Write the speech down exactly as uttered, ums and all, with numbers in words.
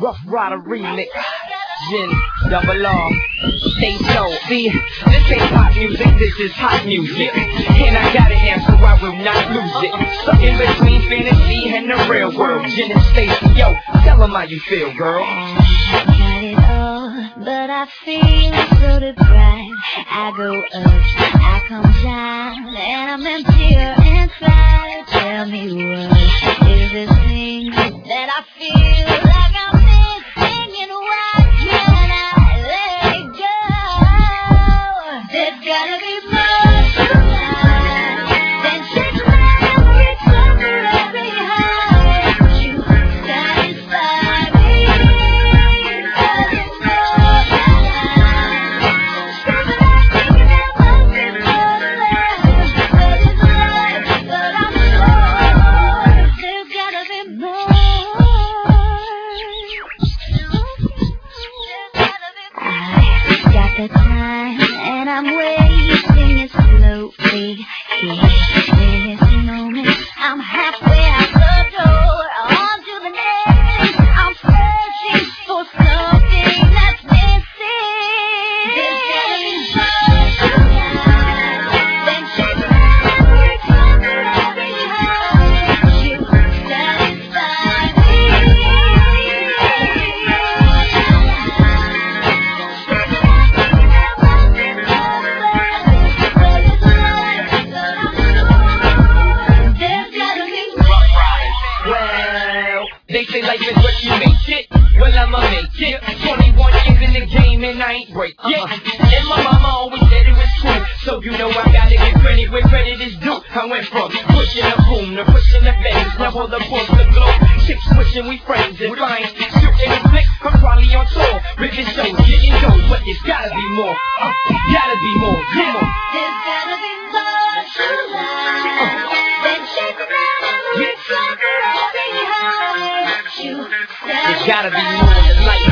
Rough Rider remix. Gin, double R, stay slow. See, this ain't pop music, this is hot music. And I got an answer, I will not lose it. Stuck in between fantasy and the real world. Gin and Stacy, yo, tell them how you feel, girl. I got it all, but I feel so deprived. I go up, I come down, and I'm emptier inside. Tell me what is this thing that I feel like I'm missing, and why can't I let it go? There's gotta be more tonight than shake my every temporary high. You satisfy me. There's more tonight. Something I'm thinking that must be more than love. But it's right, but I'm sure there's gotta be more. I got the time and I'm wasting it slowly. In this moment, I'm halfway out the door, on to the next. I'm searching for something that's missing. There's gotta be more tonight than just every temporary high. You satisfy me. Well, they say life is what you make it. Well, I'ma make it. twenty-one years in the game and I ain't break it. And my mama always said it was true. So you know I gotta get credit where credit is due. I went from pushing the boom to pushing the bass. Now all the books the glow. Chicks wishing we friends and flying. Shooting a flick, I'm probably on tour. Ripping shows, getting gold, but there's gotta be more. Uh, gotta be more, come on. There's gotta be more to life than chasing down every temporary high. You There's gotta be more than life.